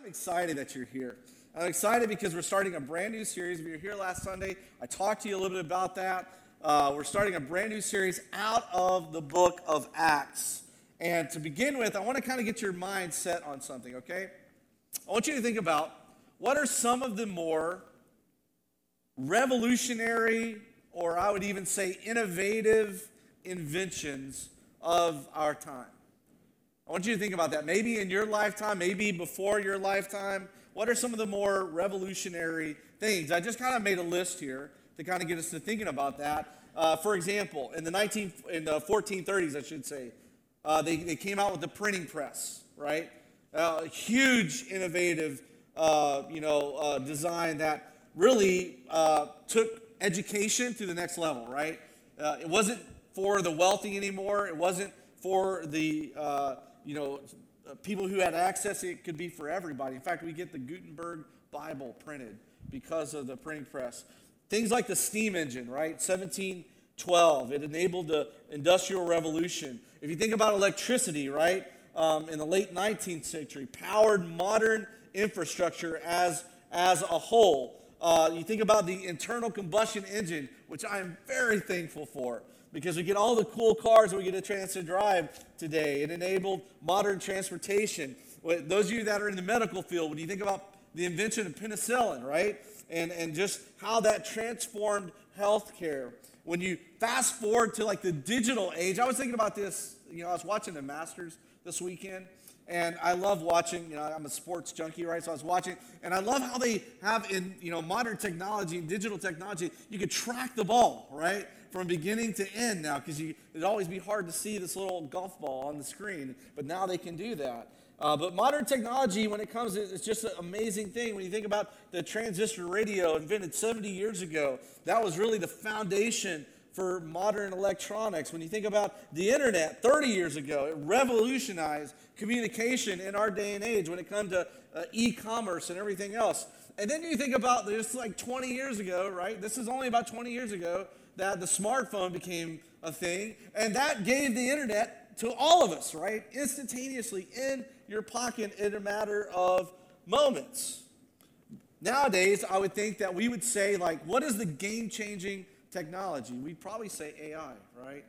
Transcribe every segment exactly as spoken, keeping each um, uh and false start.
I'm excited that you're here. I'm excited because we're starting a brand new series. If you were here last Sunday, I talked to you a little bit about that. Uh, we're starting a brand new series out of the book of Acts. And to begin with, I want to kind of get your mind set on something, okay? I want you to think about what are some of the more revolutionary, or I would even say innovative inventions of our time. I want you to think about that. Maybe in your lifetime, maybe before your lifetime, what are some of the more revolutionary things? I just kind of made a list here to kind of get us to thinking about that. Uh, for example, in the nineteen in the fourteen thirties, I should say, uh, they, they came out with the printing press, right? Uh, huge, innovative, uh, you know, uh, design that really uh, took education to the next level, right? Uh, it wasn't for the wealthy anymore. It wasn't for the uh, you know, people who had access. It could be for everybody. In fact, we get the Gutenberg Bible printed because of the printing press. Things like the steam engine, right? seventeen twelve, it enabled the Industrial Revolution. If you think about electricity, right, um, in the late nineteenth century, powered modern infrastructure as, as a whole. Uh, you think about the internal combustion engine, which I am very thankful for, because we get all the cool cars that we get a chance to drive today. It enabled modern transportation. Those of you that are in the medical field, when you think about the invention of penicillin, right? And, and just how that transformed healthcare. When you fast forward to like the digital age, I was thinking about this, you know, I was watching the Masters this weekend, and I love watching, you know, I'm a sports junkie, right? So I was watching, and I love how they have in, you know, modern technology and digital technology, you could track the ball, right? From beginning to end now, because it'd always be hard to see this little golf ball on the screen, but now they can do that. Uh, but modern technology, when it comes, it's just an amazing thing. When you think about the transistor radio invented seventy years ago, that was really the foundation for modern electronics. When you think about the internet thirty years ago, it revolutionized communication in our day and age when it comes to uh, e-commerce and everything else. And then you think about this like twenty years ago, right? This is only about twenty years ago that the smartphone became a thing, and that gave the internet to all of us, right? Instantaneously in your pocket in a matter of moments. Nowadays, I would think that we would say, like, what is the game-changing technology? We'd probably say A I, right?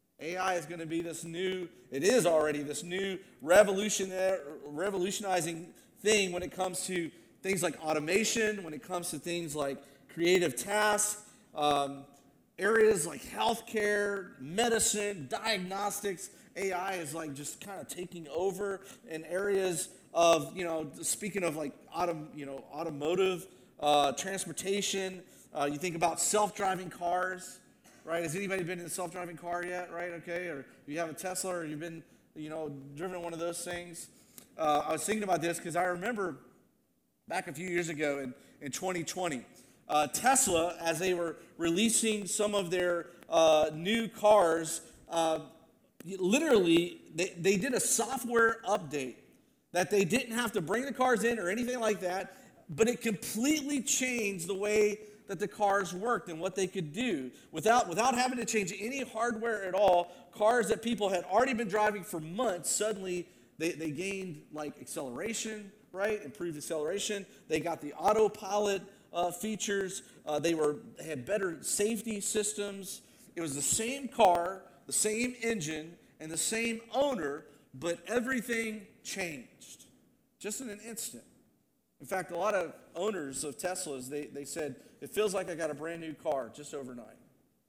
A I is going to be this new, it is already this new revolutionary, revolutionizing thing when it comes to things like automation, when it comes to things like creative tasks, um, areas like healthcare, medicine, diagnostics. A I is like just kind of taking over in areas of, you know, speaking of like autom, you know, automotive, uh, transportation. Uh, you think about self-driving cars, right? Has anybody been in a self-driving car yet, right? Okay, or you have a Tesla, or you've been, you know, driven one of those things. Uh, I was thinking about this because I remember back a few years ago in, in twenty twenty, uh, Tesla, as they were releasing some of their uh, new cars, uh, literally, they, they did a software update that they didn't have to bring the cars in or anything like that, but it completely changed the way that the cars worked and what they could do without, without having to change any hardware at all. Cars that people had already been driving for months, suddenly they, they gained like acceleration, right? Improved acceleration. They got the autopilot uh, features. Uh, they were they had better safety systems. It was the same car, the same engine, and the same owner, but everything changed just in an instant. In fact, a lot of owners of Teslas, they, they said, it feels like I got a brand new car just overnight.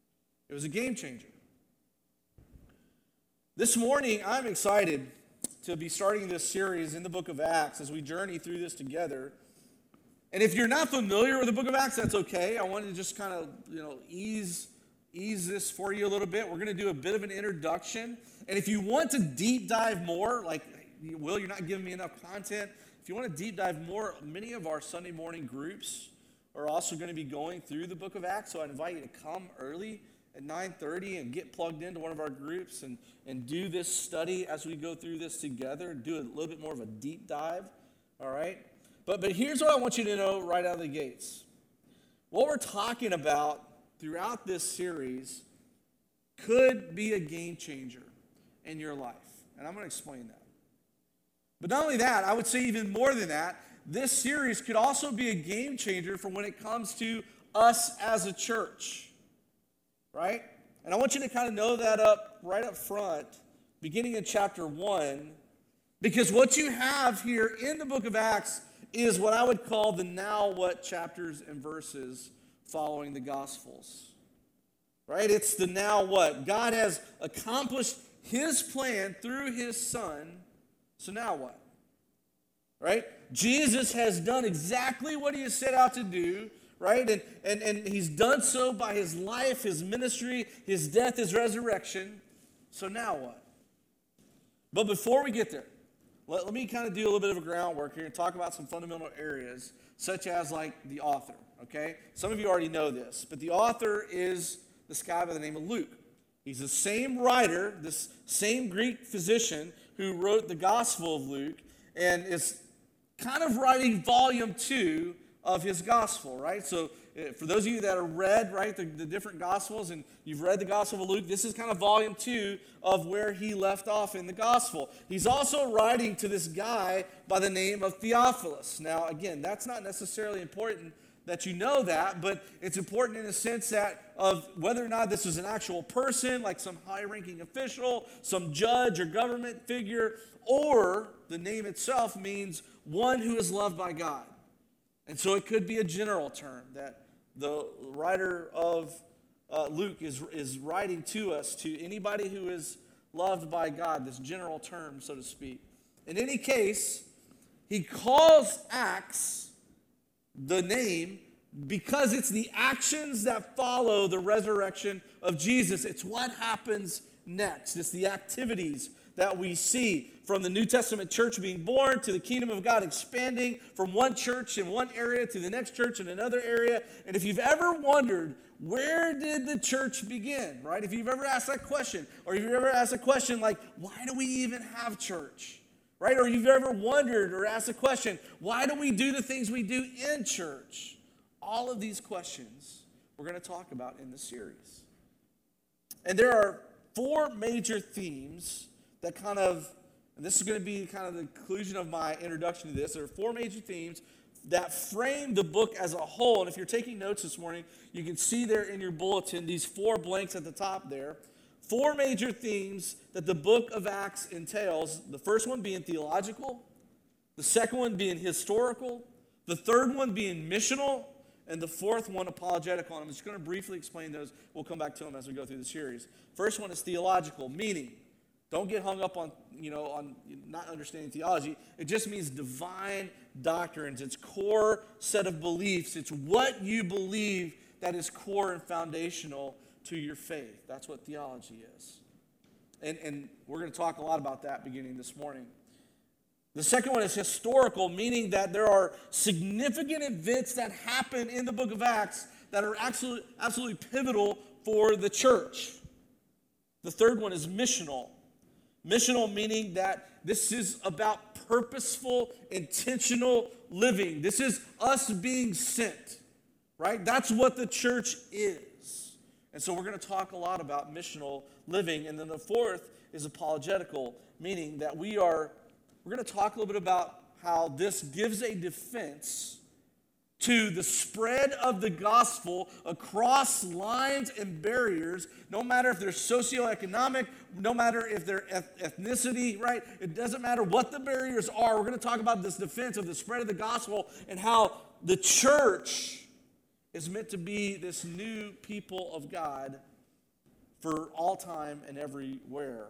It was a game changer. This morning, I'm excited to be starting this series in the book of Acts as we journey through this together. And if you're not familiar with the book of Acts, that's okay. I wanted to just kind of, you know, ease ease this for you a little bit. We're going to do a bit of an introduction. And if you want to deep dive more, like, Will, you're not giving me enough content. If you want to deep dive more, many of our Sunday morning groups are also going to be going through the book of Acts. So I invite you to come early at nine thirty and get plugged into one of our groups and, and do this study as we go through this together, do a little bit more of a deep dive, all right? But, but here's what I want you to know right out of the gates. What we're talking about throughout this series could be a game changer in your life. And I'm going to explain that. But not only that, I would say even more than that, this series could also be a game changer for when it comes to us as a church, right? And I want you to kind of know that up right up front, beginning in chapter one, because what you have here in the book of Acts is what I would call the now what chapters and verses following the Gospels, right? It's the now what. God has accomplished his plan through his Son, so now what? Right? Jesus has done exactly what he has set out to do, right? And, and, and he's done so by his life, his ministry, his death, his resurrection. So now what? But before we get there, let, let me kind of do a little bit of a groundwork here and talk about some fundamental areas, such as like the author, okay? Some of you already know this, but the author is this guy by the name of Luke. He's the same writer, this same Greek physician who wrote the Gospel of Luke, and is kind of writing volume two of his gospel, right? So uh, for those of you that are read, right, the, the different gospels, and you've read the Gospel of Luke, this is kind of volume two of where he left off in the gospel. He's also writing to this guy by the name of Theophilus. Now, again, that's not necessarily important that you know that, but it's important in the sense that of whether or not this is an actual person, like some high-ranking official, some judge or government figure, or the name itself means one who is loved by God. And so it could be a general term that the writer of uh, Luke is, is writing to us, to anybody who is loved by God, this general term, so to speak. In any case, he calls Acts the name because it's the actions that follow the resurrection of Jesus. It's what happens next. It's the activities that we see from the New Testament church being born to the kingdom of God expanding from one church in one area to the next church in another area. And if you've ever wondered, where did the church begin, right? If you've ever asked that question, or if you've ever asked a question like, why do we even have church, right? Or you've ever wondered or asked a question, why do we do the things we do in church? All of these questions we're going to talk about in this series. And there are four major themes that kind of, and this is going to be kind of the conclusion of my introduction to this. There are four major themes that frame the book as a whole. And if you're taking notes this morning, you can see there in your bulletin these four blanks at the top there. Four major themes that the book of Acts entails. The first one being theological, the second one being historical, the third one being missional, and the fourth one apologetical. And I'm just going to briefly explain those. We'll come back to them as we go through the series. First one is theological, meaning don't get hung up on, you know, on not understanding theology. It just means divine doctrines. It's core set of beliefs. It's what you believe that is core and foundational to your faith. That's what theology is. And, and we're going to talk a lot about that beginning this morning. The second one is historical, meaning that there are significant events that happen in the book of Acts that are absolutely, absolutely pivotal for the church. The third one is missional. Missional meaning that this is about purposeful, intentional living. This is us being sent, right? That's what the church is. And so we're going to talk a lot about missional living. And then the fourth is apologetical, meaning that we are, we're going to talk a little bit about how this gives a defense to the spread of the gospel across lines and barriers, no matter if they're socioeconomic, no matter if they're ethnicity, right? It doesn't matter what the barriers are. We're going to talk about this defense of the spread of the gospel and how the church is meant to be this new people of God for all time and everywhere.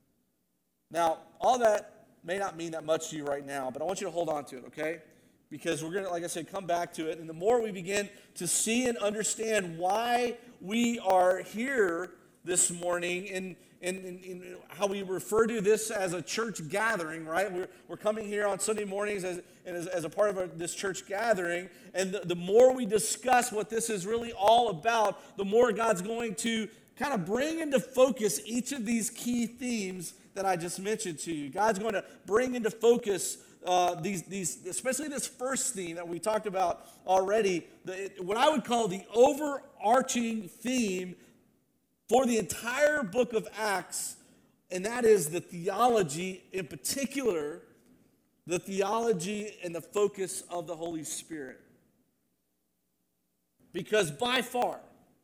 Now, all that may not mean that much to you right now, but I want you to hold on to it, okay? Because we're going to, like I said, come back to it. And the more we begin to see and understand why we are here this morning and, and, and, and how we refer to this as a church gathering, right? We're, we're coming here on Sunday mornings as, and as, as a part of our, this church gathering. And the, the more we discuss what this is really all about, the more God's going to kind of bring into focus each of these key themes that I just mentioned to you. God's going to bring into focus Uh, these, these, especially this first theme that we talked about already, the, what I would call the overarching theme for the entire book of Acts, and that is the theology in particular the theology and the focus of the Holy Spirit. Because by far,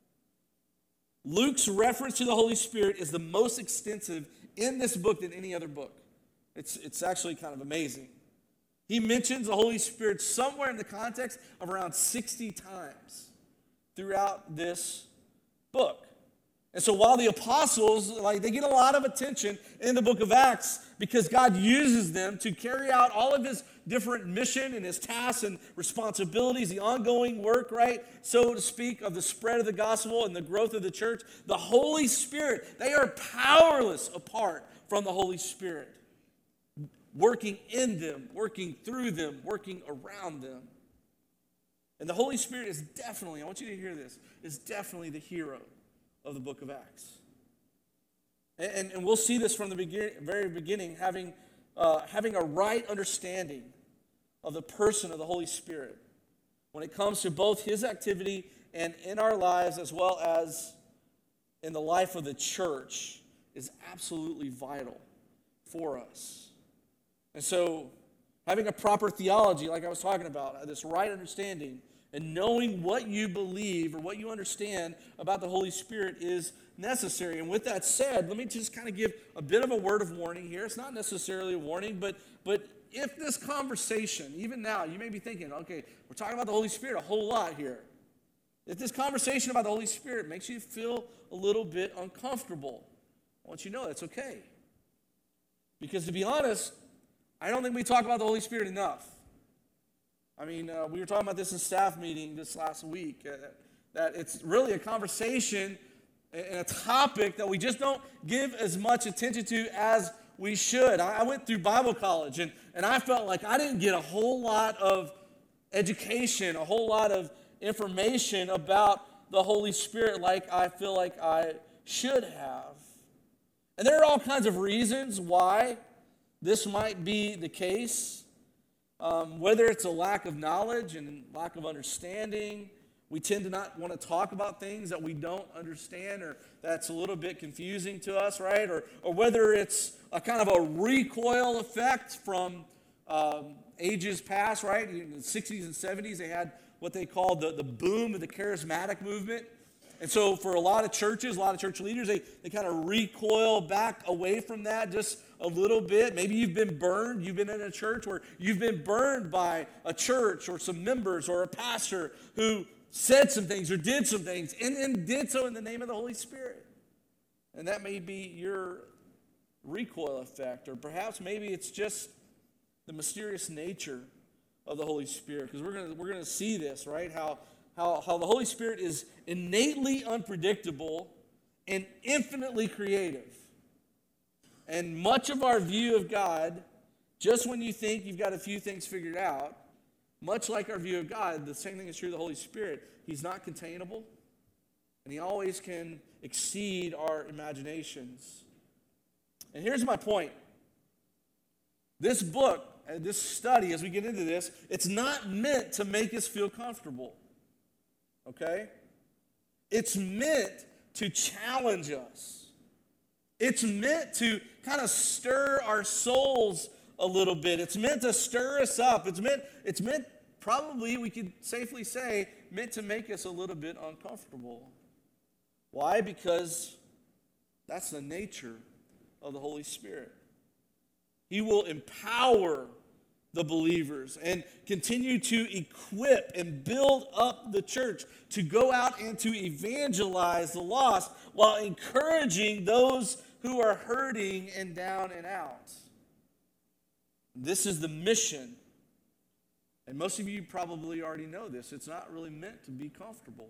Luke's reference to the Holy Spirit is the most extensive in this book than any other book. It's, it's actually kind of amazing. He mentions the Holy Spirit somewhere in the context of around sixty times throughout this book. And so while the apostles, like, they get a lot of attention in the book of Acts because God uses them to carry out all of his different mission and his tasks and responsibilities, the ongoing work, right, so to speak, of the spread of the gospel and the growth of the church, the Holy Spirit, they are powerless apart from the Holy Spirit, working in them, working through them, working around them. And the Holy Spirit is definitely, I want you to hear this, is definitely the hero of the book of Acts. And, and, and we'll see this from the begin, very beginning, having, uh, having a right understanding of the person of the Holy Spirit when it comes to both his activity and in our lives as well as in the life of the church is absolutely vital for us. And so having a proper theology, like I was talking about, this right understanding, and knowing what you believe or what you understand about the Holy Spirit is necessary. And with that said, let me just kind of give a bit of a word of warning here. It's not necessarily a warning, but, but if this conversation, even now, you may be thinking, okay, we're talking about the Holy Spirit a whole lot here. If this conversation about the Holy Spirit makes you feel a little bit uncomfortable, I want you to know that's okay. Because to be honest, I don't think we talk about the Holy Spirit enough. I mean, uh, we were talking about this in staff meeting this last week, uh, that it's really a conversation and a topic that we just don't give as much attention to as we should. I, I went through Bible college, and, and I felt like I didn't get a whole lot of education, a whole lot of information about the Holy Spirit like I feel like I should have. And there are all kinds of reasons why this might be the case. Um, whether it's a lack of knowledge and lack of understanding, we tend to not want to talk about things that we don't understand or that's a little bit confusing to us, right? Or, or whether it's a kind of a recoil effect from um, ages past, right? In the sixties and seventies, they had what they called the, the boom of the charismatic movement. And so for a lot of churches, a lot of church leaders, they, they kind of recoil back away from that just a little bit. Maybe you've been burned. You've been in a church where you've been burned by a church or some members or a pastor who said some things or did some things and, and did so in the name of the Holy Spirit. And that may be your recoil effect, or perhaps maybe it's just the mysterious nature of the Holy Spirit, because we're going we're going to see this, right? How How, how the Holy Spirit is innately unpredictable and infinitely creative. And much of our view of God, just when you think you've got a few things figured out, much like our view of God, the same thing is true of the Holy Spirit. He's not containable, and he always can exceed our imaginations. And here's my point. This book, and this study, as we get into this, it's not meant to make us feel comfortable. Okay? It's meant to challenge us. It's meant to kind of stir our souls a little bit. It's meant to stir us up. It's meant, it's meant, probably we could safely say, meant to make us a little bit uncomfortable. Why? Because that's the nature of the Holy Spirit. He will empower the believers and continue to equip and build up the church to go out and to evangelize the lost while encouraging those who are hurting and down and out. This is the mission. And most of you probably already know this. It's not really meant to be comfortable.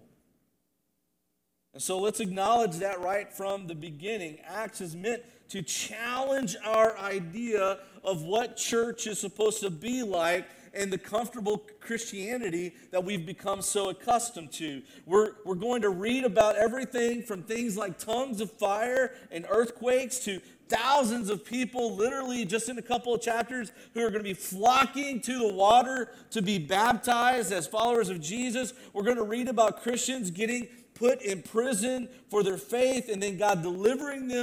And so let's acknowledge that right from the beginning. Acts is meant to challenge our idea of what church is supposed to be like and the comfortable Christianity that we've become so accustomed to. We're, we're going to read about everything from things like tongues of fire and earthquakes to thousands of people, literally just in a couple of chapters, who are going to be flocking to the water to be baptized as followers of Jesus. We're going to read about Christians getting put in prison for their faith and then God delivering them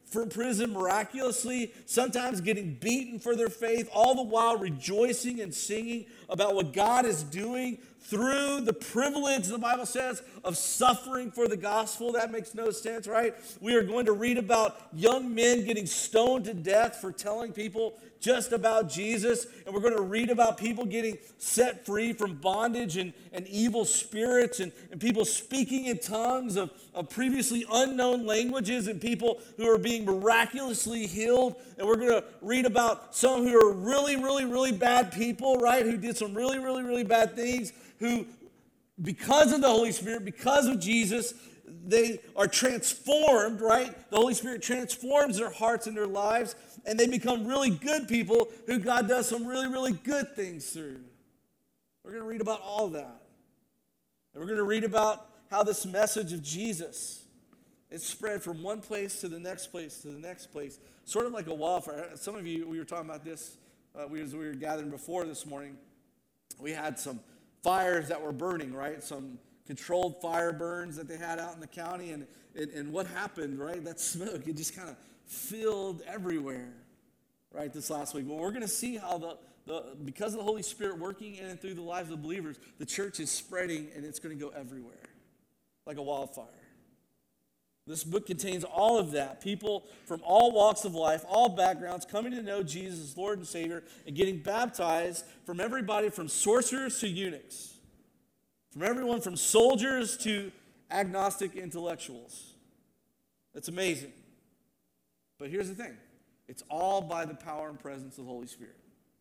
from prison miraculously, sometimes getting beaten for their faith, all the while rejoicing and singing about what God is doing through the privilege, the Bible says, of suffering for the gospel. That makes no sense, right? We are going to read about young men getting stoned to death for telling people just about Jesus. And we're going to read about people getting set free from bondage and, and evil spirits, and, and people speaking in tongues of, of previously unknown languages, and people who are being miraculously healed. And we're going to read about some who are really, really, really bad people, right? Who did some really, really, really bad things, who, because of the Holy Spirit, because of Jesus, they are transformed, right? The Holy Spirit transforms their hearts and their lives, and they become really good people who God does some really, really good things through. We're going to read about all that. And we're going to read about how this message of Jesus is spread from one place to the next place to the next place, sort of like a wildfire. Some of you, we were talking about this uh, we, as we were gathering before this morning. We had some fires that were burning, right? Some controlled fire burns that they had out in the county, and, and, and what happened, right? That smoke, it just kind of filled everywhere, right, this last week. Well, we're going to see how the, the because of the Holy Spirit working in and through the lives of believers, the church is spreading, and it's going to go everywhere like a wildfire. This book contains all of that. People from all walks of life, all backgrounds, coming to know Jesus as Lord and Savior and getting baptized, from everybody from sorcerers to eunuchs, from everyone from soldiers to agnostic intellectuals. That's amazing. But here's the thing. It's all by the power and presence of the Holy Spirit.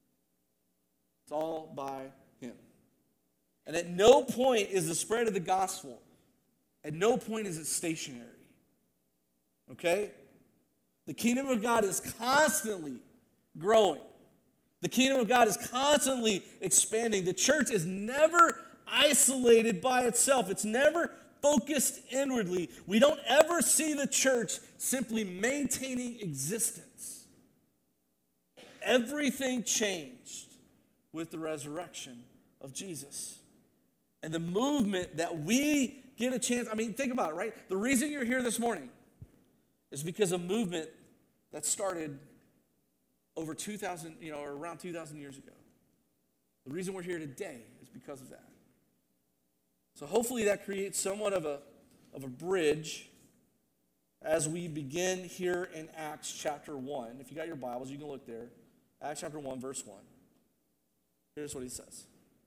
It's all by Him. And at no point is the spread of the gospel, at no point is it stationary. Okay? The kingdom of God is constantly growing. The kingdom of God is constantly expanding. The church is never isolated by itself. It's never focused inwardly. We don't ever see the church simply maintaining existence. Everything changed with the resurrection of Jesus. And the movement that we get a chance, I mean, think about it, right? The reason you're here this morning is because a movement that started over two thousand, you know, or around two thousand years ago. The reason we're here today is because of that. So hopefully that creates somewhat of a, of a bridge as we begin here in Acts chapter one. If you got your Bibles, you can look there. Acts chapter one, verse one. Here's what he says.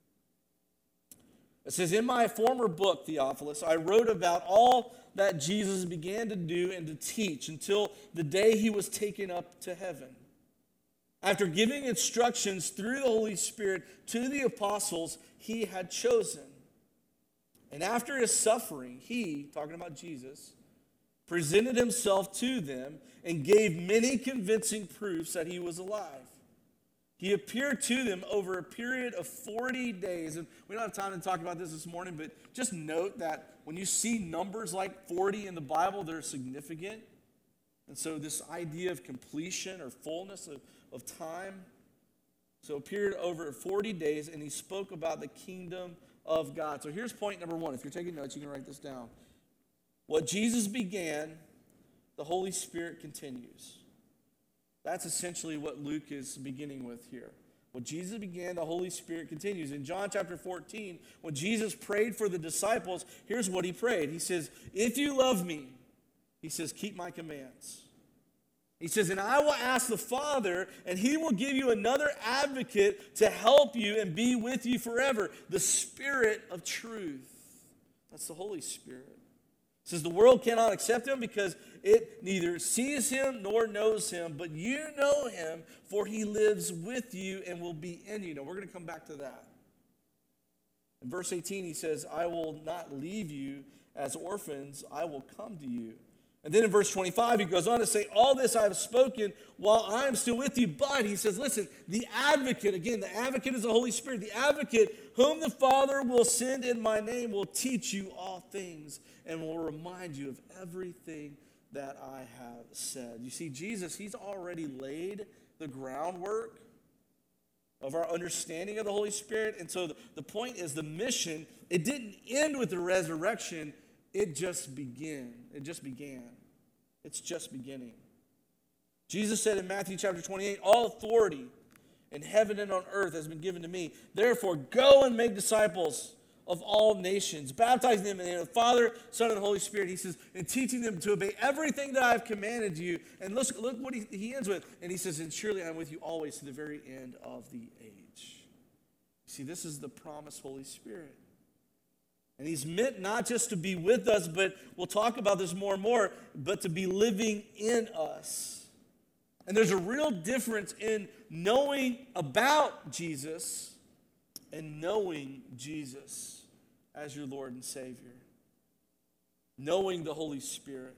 It says, "In my former book, Theophilus, I wrote about all that Jesus began to do and to teach until the day he was taken up to heaven. After giving instructions through the Holy Spirit to the apostles he had chosen. And after his suffering, he," talking about Jesus, "presented himself to them and gave many convincing proofs that he was alive. He appeared to them over a period of forty days. And we don't have time to talk about this this morning, but just note that when you see numbers like forty in the Bible, they're significant. And so this idea of completion or fullness of, of time. So appeared over forty days, and he spoke about the kingdom of God. So here's point number one. If you're taking notes, you can write this down. What Jesus began, the Holy Spirit continues. That's essentially what Luke is beginning with here. What Jesus began, the Holy Spirit continues. In John chapter fourteen, when Jesus prayed for the disciples, here's what he prayed. He says, "If you love me," he says, "keep my commands." He says, "And I will ask the Father, and he will give you another advocate to help you and be with you forever, the Spirit of truth." That's the Holy Spirit. It says, "The world cannot accept him because it neither sees him nor knows him, but you know him, for he lives with you and will be in you." Now, we're going to come back to that. In verse eighteen, he says, "I will not leave you as orphans, I will come to you." And then in verse twenty-five, he goes on to say, "All this I have spoken while I am still with you." But he says, listen, the advocate, again, the advocate is the Holy Spirit. The advocate whom the Father will send in my name will teach you all things and will remind you of everything that I have said. You see, Jesus, he's already laid the groundwork of our understanding of the Holy Spirit. And so the, the point is the mission, it didn't end with the resurrection. It just began. It just began. It's just beginning. Jesus said in Matthew chapter twenty-eight, all authority in heaven and on earth has been given to me. Therefore, go and make disciples of all nations, baptizing them in the name of the Father, Son, and the Holy Spirit. He says, and teaching them to obey everything that I have commanded you. And look, look what he, he ends with. And he says, and surely I'm with you always to the very end of the age. See, this is the promised Holy Spirit. And he's meant not just to be with us, but we'll talk about this more and more, but to be living in us. And there's a real difference in knowing about Jesus and knowing Jesus as your Lord and Savior. Knowing the Holy Spirit.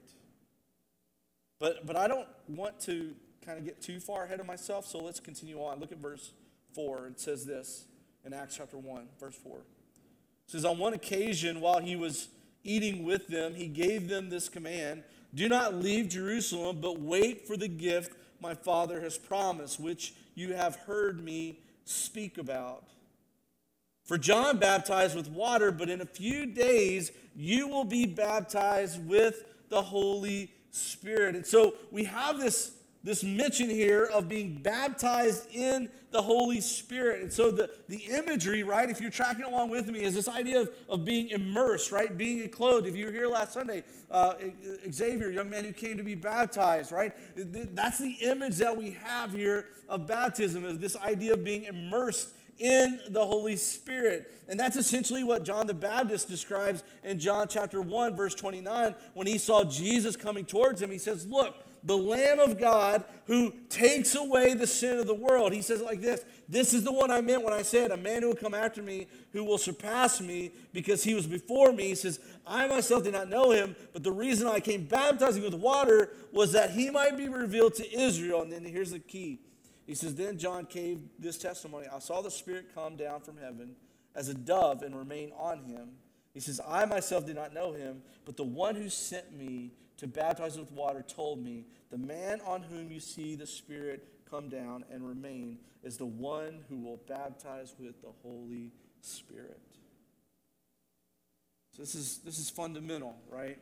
But, but I don't want to kind of get too far ahead of myself, so let's continue on. Look at verse four. It says this in Acts chapter one, verse four. It says, on one occasion, while he was eating with them, he gave them this command, do not leave Jerusalem, but wait for the gift my Father has promised, which you have heard me speak about. For John baptized with water, but in a few days you will be baptized with the Holy Spirit. And so we have this, this mention here of being baptized in the Holy Spirit. And so the, the imagery, right, if you're tracking along with me, is this idea of, of being immersed, right, being clothed. If you were here last Sunday, uh, Xavier, a young man who came to be baptized, right, that's the image that we have here of baptism, is this idea of being immersed in the Holy Spirit. And that's essentially what John the Baptist describes in John chapter one, verse twenty-nine, when he saw Jesus coming towards him. He says, look, the Lamb of God who takes away the sin of the world. He says it like this, this is the one I meant when I said, a man who will come after me, who will surpass me because he was before me. He says, I myself did not know him, but the reason I came baptizing with water was that he might be revealed to Israel. And then here's the key. He says, then John gave this testimony. I saw the Spirit come down from heaven as a dove and remain on him. He says, I myself did not know him, but the one who sent me to baptize with water told me, the man on whom you see the Spirit come down and remain is the one who will baptize with the Holy Spirit. So this is, this is fundamental, right?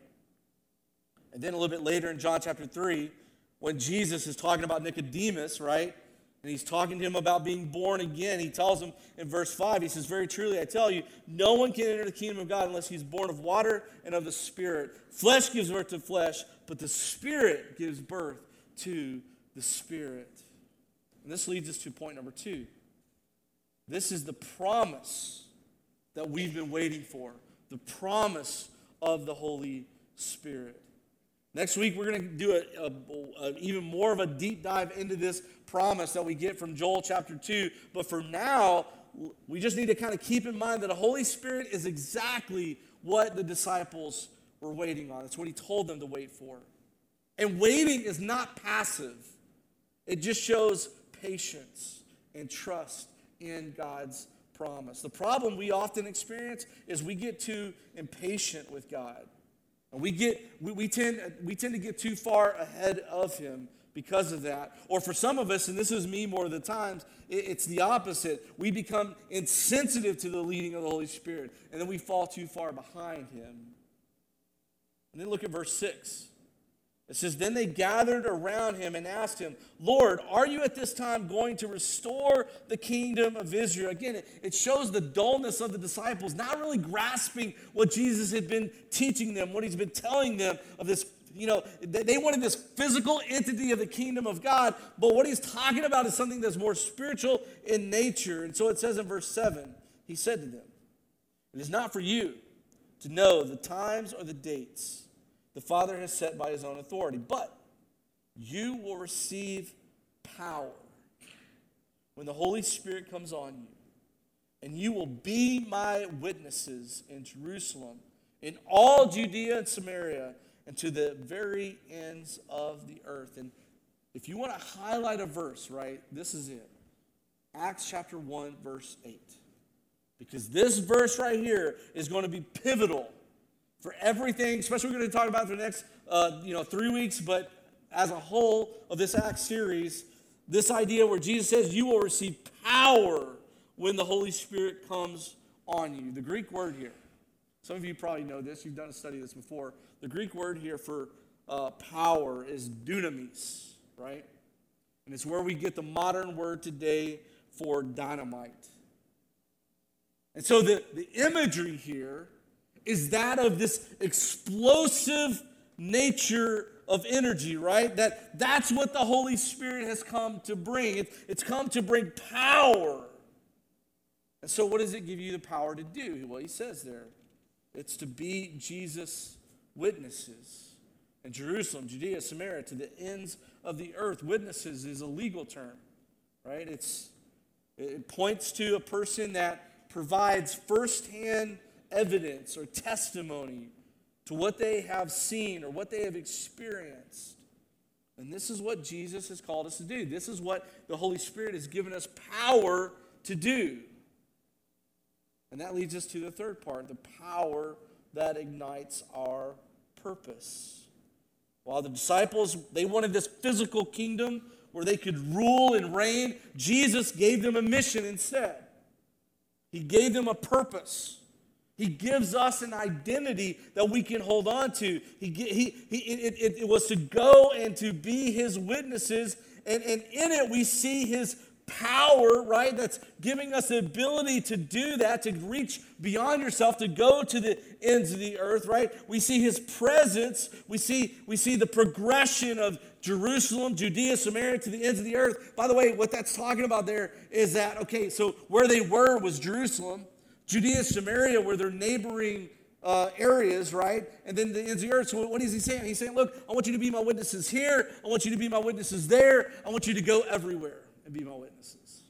And then a little bit later in John chapter three, when Jesus is talking about Nicodemus, right? And he's talking to him about being born again. He tells him in verse five, he says, very truly I tell you, no one can enter the kingdom of God unless he's born of water and of the Spirit. Flesh gives birth to flesh, but the Spirit gives birth to the Spirit. And this leads us to point number two. This is the promise that we've been waiting for. The promise of the Holy Spirit. Next week, we're going to do a, a, a, even more of a deep dive into this promise that we get from Joel chapter two. But for now, we just need to kind of keep in mind that the Holy Spirit is exactly what the disciples were waiting on. It's what he told them to wait for. And waiting is not passive. It just shows patience and trust in God's promise. The problem we often experience is we get too impatient with God. And we get we, we tend we tend to get too far ahead of him because of that. Or for some of us, and this is me more of the times, it, it's the opposite. We become insensitive to the leading of the Holy Spirit, and then we fall too far behind him. And then look at verse six. It says, then they gathered around him and asked him, Lord, are you at this time going to restore the kingdom of Israel? Again, it, it shows the dullness of the disciples, not really grasping what Jesus had been teaching them, what he's been telling them of this, you know, they, they wanted this physical entity of the kingdom of God, but what he's talking about is something that's more spiritual in nature. And so it says in verse seven, he said to them, it is not for you to know the times or the dates the Father has set by his own authority, but you will receive power when the Holy Spirit comes on you, and you will be my witnesses in Jerusalem, in all Judea and Samaria, and to the very ends of the earth. And if you want to highlight a verse, right, this is it. Acts chapter one, verse eight. Because this verse right here is going to be pivotal for everything, especially we're going to talk about for the next uh, you know, three weeks, but as a whole of this Acts series, this idea where Jesus says you will receive power when the Holy Spirit comes on you. The Greek word here, some of you probably know this, you've done a study of this before. The Greek word here for uh, power is dunamis, right? And it's where we get the modern word today for dynamite. And so the, the imagery here is that of this explosive nature of energy, right? That, that's what the Holy Spirit has come to bring. It, it's come to bring power. And so what does it give you the power to do? Well, he says there, it's to be Jesus' witnesses in Jerusalem, Judea, Samaria, to the ends of the earth. Witnesses is a legal term, right? It's it points to a person that provides firsthand evidence or testimony to what they have seen or what they have experienced. And this is what Jesus has called us to do. This is what the Holy Spirit has given us power to do. And that leads us to the third part, the power that ignites our purpose. While the disciples, they wanted this physical kingdom where they could rule and reign, Jesus gave them a mission instead. He gave them a purpose. He gives us an identity that we can hold on to. He, he, he, it, it, it was to go and to be his witnesses, and, and in it we see his power, right? That's giving us the ability to do that, to reach beyond yourself, to go to the ends of the earth, right? We see his presence. We see, we see the progression of Jerusalem, Judea, Samaria, to the ends of the earth. By the way, what that's talking about there is that, okay, so where they were was Jerusalem. Judea, Samaria were their neighboring uh, areas, right? And then the ends of the earth. So what is he saying? He's saying, look, I want you to be my witnesses here. I want you to be my witnesses there. I want you to go everywhere and be my witnesses.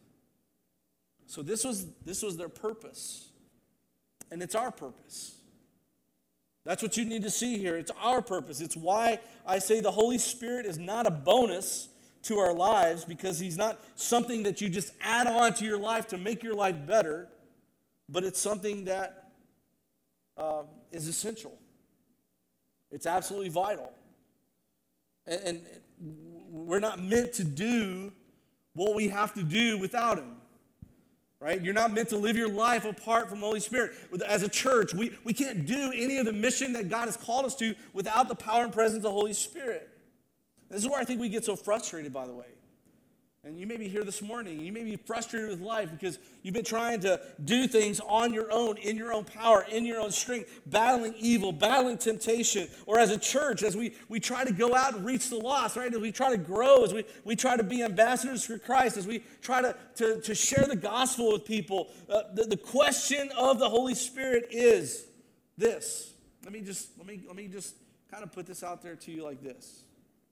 So this was this was their purpose. And it's our purpose. That's what you need to see here. It's our purpose. It's why I say the Holy Spirit is not a bonus to our lives, because he's not something that you just add on to your life to make your life better, but it's something that uh, is essential. It's absolutely vital. And, and we're not meant to do what we have to do without him, right? You're not meant to live your life apart from the Holy Spirit. As a church, we, we can't do any of the mission that God has called us to without the power and presence of the Holy Spirit. This is where I think we get so frustrated, by the way. And you may be here this morning, you may be frustrated with life because you've been trying to do things on your own, in your own power, in your own strength, battling evil, battling temptation. Or as a church, as we, we try to go out and reach the lost, right? As we try to grow, as we, we try to be ambassadors for Christ, as we try to, to, to share the gospel with people, uh, the, the question of the Holy Spirit is this. Let me just, let me, let me just kind of put this out there to you like this.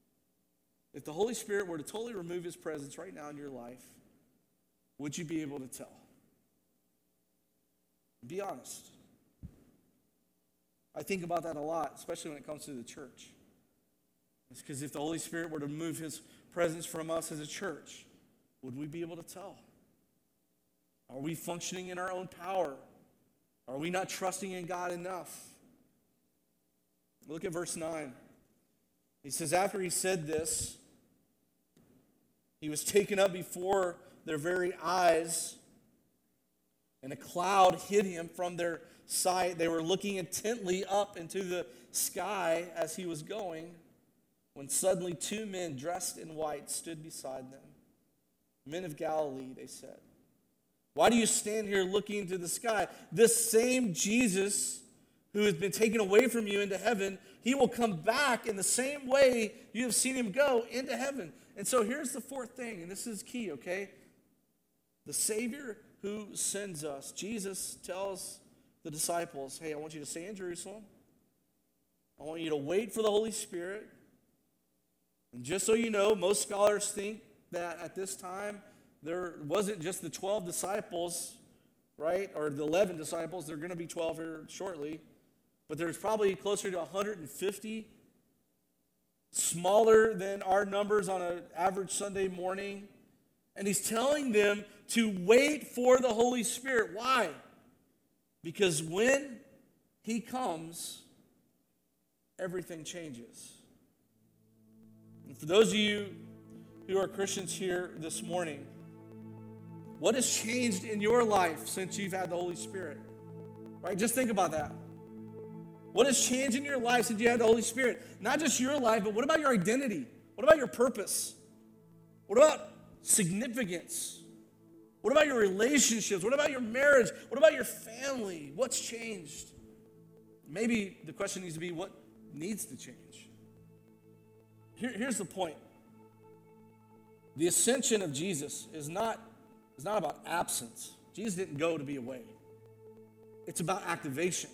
If the Holy Spirit were to totally remove his presence right now in your life, would you be able to tell? Be honest. I think about that a lot, especially when it comes to the church. It's because if the Holy Spirit were to remove his presence from us as a church, would we be able to tell? Are we functioning in our own power? Are we not trusting in God enough? Look at verse nine. He says, after he said this, he was taken up before their very eyes, and a cloud hid him from their sight. They were looking intently up into the sky as he was going, when suddenly two men dressed in white stood beside them. Men of Galilee, they said, why do you stand here looking into the sky? This same Jesus who has been taken away from you into heaven, he will come back in the same way you have seen him go into heaven. And so here's the fourth thing, and this is key, okay? The Savior who sends us. Jesus tells the disciples, hey, I want you to stay in Jerusalem. I want you to wait for the Holy Spirit. And just so you know, most scholars think that at this time, there wasn't just the twelve disciples, right? Or the eleven disciples. There are going to be twelve here shortly. But there's probably closer to one hundred fifty, smaller than our numbers on an average Sunday morning. And he's telling them to wait for the Holy Spirit. Why? Because when he comes, everything changes. And for those of you who are Christians here this morning, what has changed in your life since you've had the Holy Spirit? Right? Just think about that. What has changed in your life since you had the Holy Spirit? Not just your life, but what about your identity? What about your purpose? What about significance? What about your relationships? What about your marriage? What about your family? What's changed? Maybe the question needs to be, what needs to change? Here, here's the point. The ascension of Jesus is not, is not about absence. Jesus didn't go to be away. It's about activation.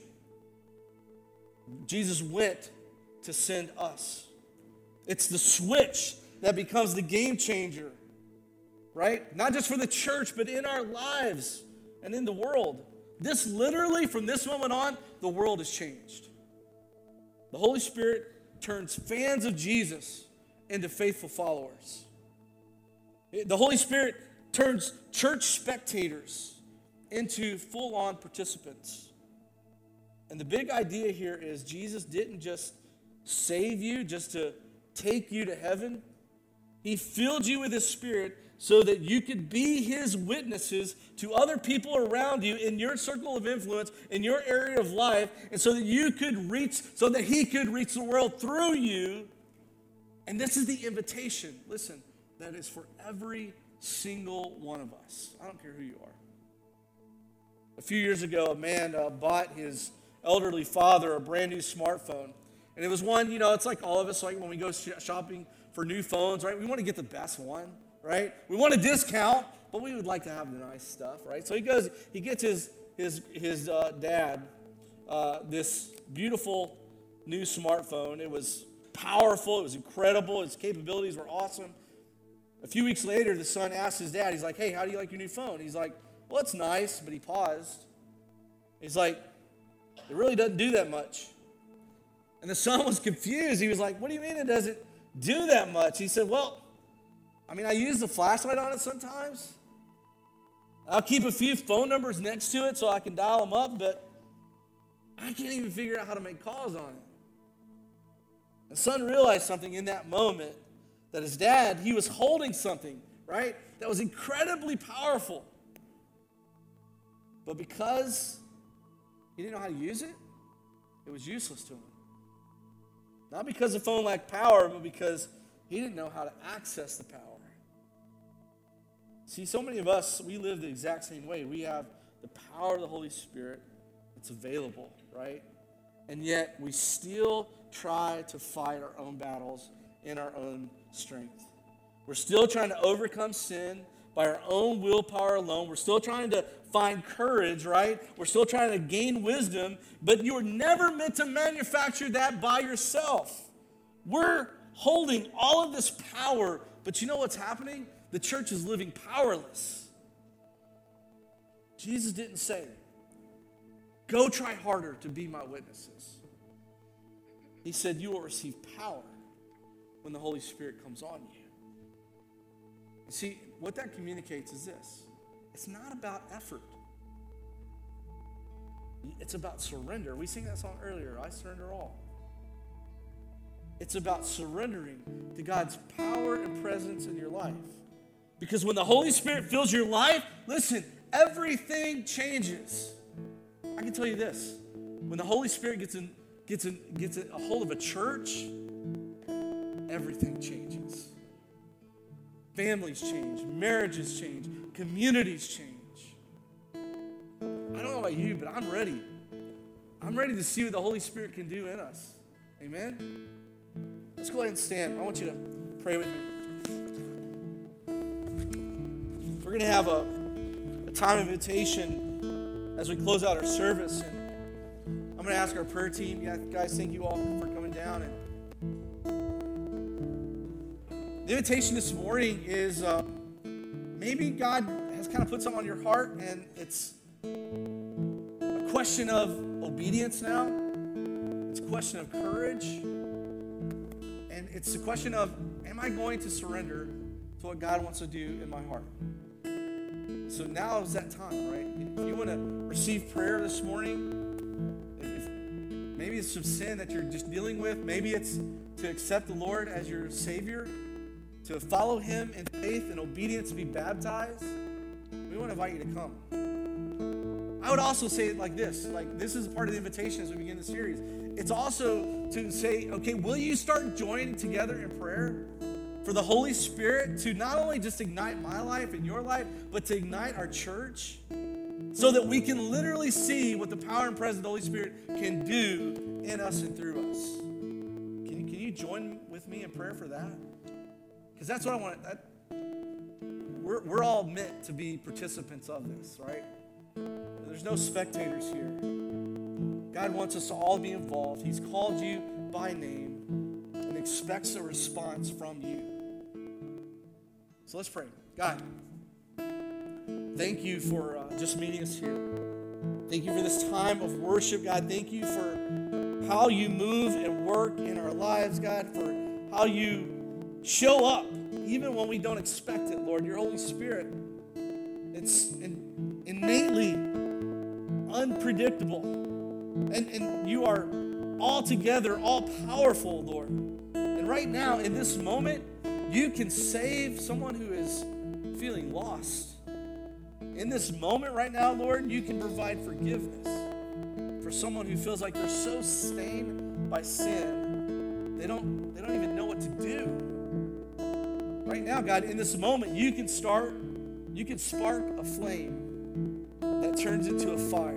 Jesus went to send us. It's the switch that becomes the game changer, right? Not just for the church, but in our lives and in the world. This literally, from this moment on, the world has changed. The Holy Spirit turns fans of Jesus into faithful followers. The Holy Spirit turns church spectators into full-on participants. And the big idea here is Jesus didn't just save you just to take you to heaven. He filled you with His Spirit so that you could be His witnesses to other people around you in your circle of influence, in your area of life, and so that you could reach, so that He could reach the world through you. And this is the invitation, listen, that is for every single one of us. I don't care who you are. A few years ago, a man uh, bought his elderly father a brand new smartphone. And it was one, you know, it's like all of us, like when we go sh- shopping for new phones, right? We want to get the best one, right? We want a discount, but we would like to have the nice stuff, right? So he goes, he gets his his his uh, dad uh, this beautiful new smartphone. It was powerful, it was incredible, its capabilities were awesome. A few weeks later, the son asked his dad, he's like, hey, how do you like your new phone? He's like, well, it's nice, but he paused. He's like, it really doesn't do that much. And the son was confused. He was like, what do you mean it doesn't do that much? He said, well, I mean, I use the flashlight on it sometimes. I'll keep a few phone numbers next to it so I can dial them up, but I can't even figure out how to make calls on it. The son realized something in that moment, that his dad, he was holding something, right, that was incredibly powerful. But because he didn't know how to use it, it was useless to him. Not because the phone lacked power, but because he didn't know how to access the power. See, so many of us, we live the exact same way. We have the power of the Holy Spirit that's available, right? And yet we still try to fight our own battles in our own strength. We're still trying to overcome sin by our own willpower alone. We're still trying to find courage, right? We're still trying to gain wisdom, but you were never meant to manufacture that by yourself. We're holding all of this power, but you know what's happening? The church is living powerless. Jesus didn't say, go try harder to be my witnesses. He said, you will receive power when the Holy Spirit comes on you. You see, what that communicates is this. It's not about effort. It's about surrender. We sang that song earlier, I surrender all. It's about surrendering to God's power and presence in your life. Because when the Holy Spirit fills your life, listen, everything changes. I can tell you this. When the Holy Spirit gets in, gets in, gets a hold of a church, everything changes. Families change, marriages change, communities change. I don't know about you, but I'm ready. I'm ready to see what the Holy Spirit can do in us. Amen? Let's go ahead and stand. I want you to pray with me. We're going to have a, a time of invitation as we close out our service. And I'm going to ask our prayer team. Yeah, guys, thank you all for coming down. And the invitation this morning is uh, maybe God has kind of put something on your heart, and it's a question of obedience now. It's a question of courage. And it's a question of, am I going to surrender to what God wants to do in my heart? So now is that time, right? If you want to receive prayer this morning, if, if maybe it's some sin that you're just dealing with, maybe it's to accept the Lord as your Savior, to follow Him in faith and obedience, to be baptized, we want to invite you to come. I would also say it like this, like this is part of the invitation as we begin the series. It's also to say, okay, will you start joining together in prayer? for the Holy Spirit to not only just ignite my life and your life, but to ignite our church so that we can literally see what the power and presence of the Holy Spirit can do in us and through us. Can you, can you join with me in prayer for that? Because that's what I want. That, we're, we're all meant to be participants of this, right? There's no spectators here. God wants us to all be involved. He's called you by name and expects a response from you. So let's pray. God, thank you for uh, just meeting us here. Thank you for this time of worship, God. Thank you for how you move and work in our lives, God, for how you show up even when we don't expect it, Lord. Your Holy Spirit, it's in, innately unpredictable. And, and you are altogether all-powerful, Lord. And right now, in this moment, you can save someone who is feeling lost. In this moment right now, Lord, you can provide forgiveness for someone who feels like they're so stained by sin, they don't, they don't even know what to do. Right now, God, in this moment, you can start, you can spark a flame that turns into a fire.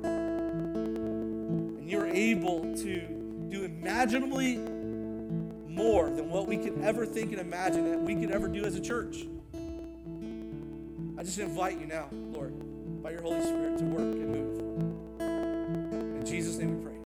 And you're able to do imaginably more than what we could ever think and imagine that we could ever do as a church. I just invite you now, Lord, by your Holy Spirit to work and move. In Jesus' name we pray.